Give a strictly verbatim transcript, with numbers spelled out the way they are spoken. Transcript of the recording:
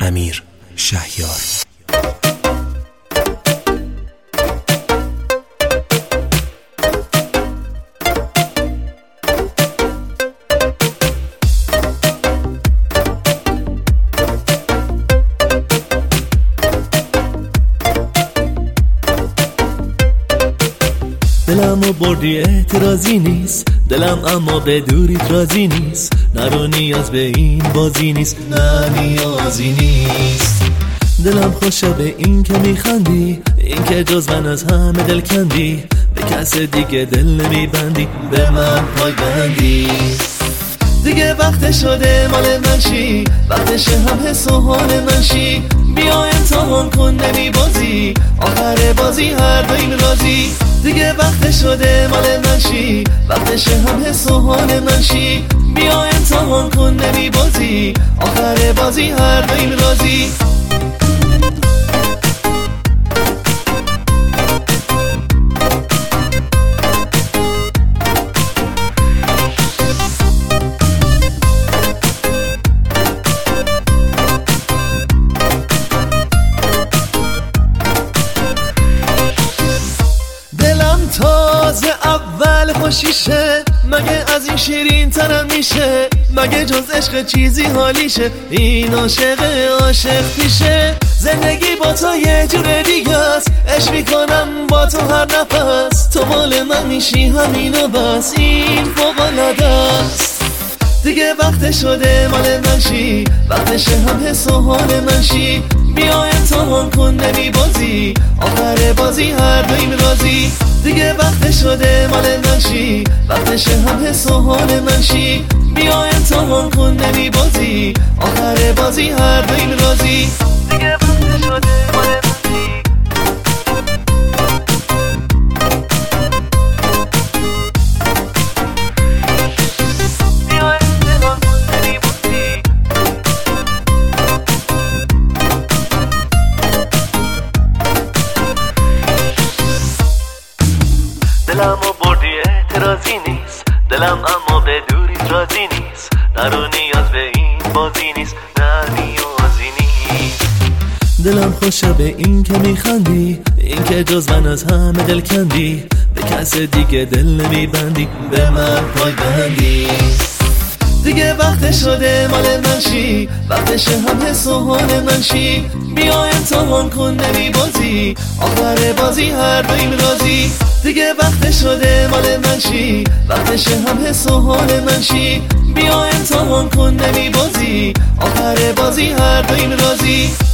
امیر شهیار. دلم و بردی اعتراضی نیست، دلم اما به دوریت راضی نیست. نرو نیاز به این بازی نیست، نه نیازی نیست. دلم خوشه به این که میخندی، این که جز من از همه دل کندی. به کس دیگه دل نمیبندی، به من پای بندی. دیگه وقت شده مال من شی، وقتش هم حس و حال من شی. بیا امتحان کن نمی بازی، آخر بازی هر دویم راضی. دیگه وقت شده مال من شی، وقتش هم حس و حال من شی. بیا امتحان کن نمی بازی، آخر بازی هر دویم راضی. تازه اول خوشیشه، مگه از این شیرین ترم میشه؟ مگه جز عشق چیزی حالیشه؟ این عاشق عاشق پیشه. زندگی با تو یه جور دیگه است، عشق میکنم با تو هر نفس. تو مال من میشی همینو بس، این فوق‌العاده است. دیگه وقت شده مال من شی، وقتش هم حس و حال من شی. بیا امتحان کن نمی بازی، آخر بازی هر دویم راضی. دیگه وقت شده مال من شی، وقتش هم حس و حال من شی. بیا امتحان کن نمی بازی، آخر بازی هر دویم راضی. دیگه وقت شده مال من شی. دلم و بردی اعتراضی نیست، دلم اما به دوریت راضی نیست. نرو نیاز به این بازی نیست، نه نیازی نیست. دلم خوشه به این که میخندی، این که جز من از همه دل کندی. به کس دیگه دل نمیبندی، به من پای بندی. دیگه وقت شده مال من شی، وقتش هم حس و حال من شی. بیا امتحان کن نمی بازی، آخر بازی هر دویم راضی. دیگه وقت شده مال من شی، وقتش هم حس و حال من شی. بیا امتحان کن نمی بازی، آخر بازی هر دویم راضی.